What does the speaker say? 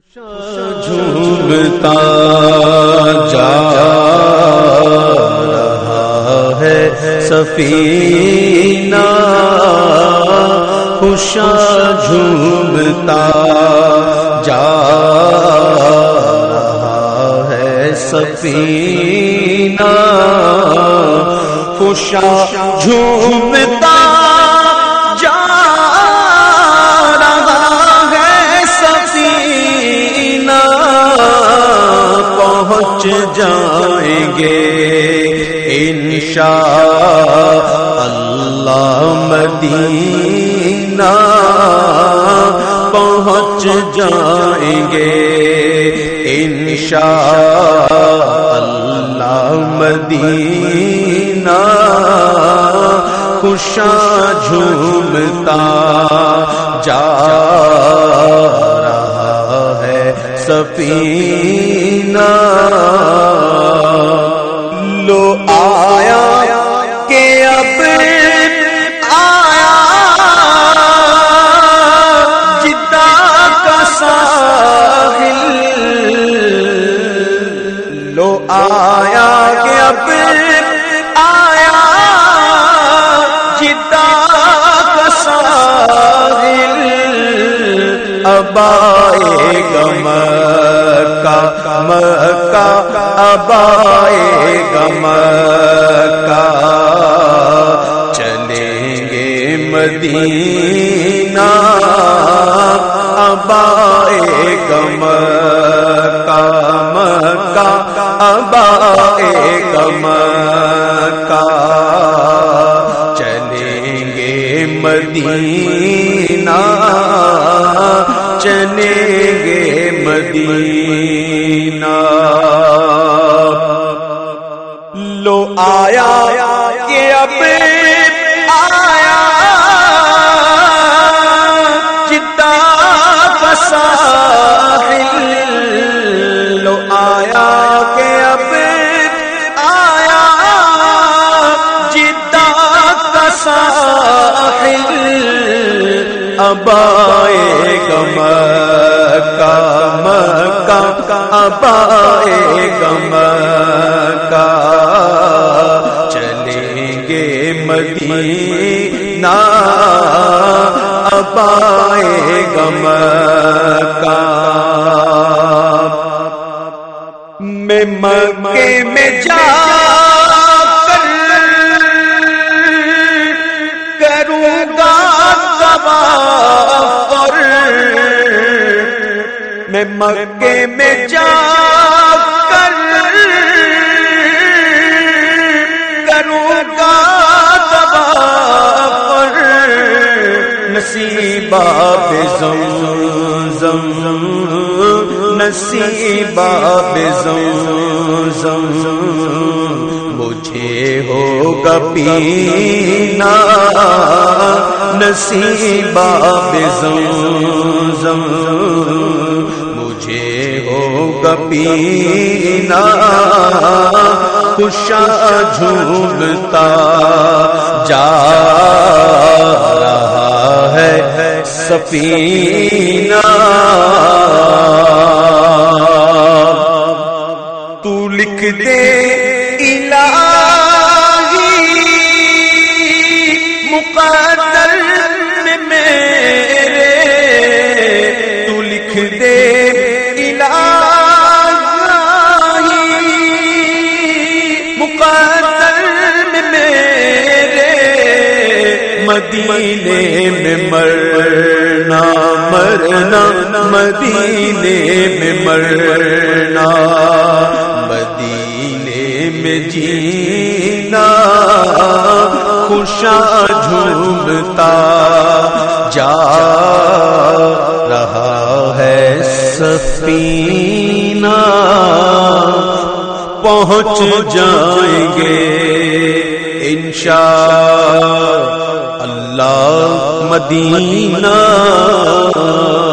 جھومتا جا رہا ہے سفینہ، خوشا جھومتا جا رہا ہے سفینہ، خوشا جھومتا پہنچ جائیں گے انشاءاللہ مدینہ، پہنچ جائیں گے انشاءاللہ مدینہ، خوشا جھومتا جا رہا ہے سفینہ، لو آیا کہ اب آیا جدہ کا ساحل، لو آیا کہ اب آیا جدہ کا ساحل، اب آئے گا مکہ، اب آئے گا مکہ، چلیں گے مدینہ، اب آئے گا مکہ، اب آئے گا مکہ، چلیں گے مدینہ، چلیں گے مدینہ، لو آیا کہ اب آیا جدہ کا ساحل، لو آیا کہ اب آیا جدہ کا ساحل، اب آئے گا مکہ، اب آئے گا مکہ، چلیں گے مدینہ، اب آئے گا مکہ، میں مکے میں جا کر کروں گا طواف، میں مکے میں جا کر کروں گا طواف، نصیب آب زمزم، نصیب آب زمزم مجھے ہوگا پینا، نصیب آب زمزم مجھے ہوگا پینا، خوشا جھومتا جا رہا ہے سفینہ، تو لکھ دے الہی مقدر میں میرے، تو لکھ دے مدینے میں مرنا مرنا، مدینے میں مرنا، مدینے میں جینا، خوشا جھومتا جا رہا ہے سفینہ، پہنچ جائیں گے انشاءاللہ مدینہ،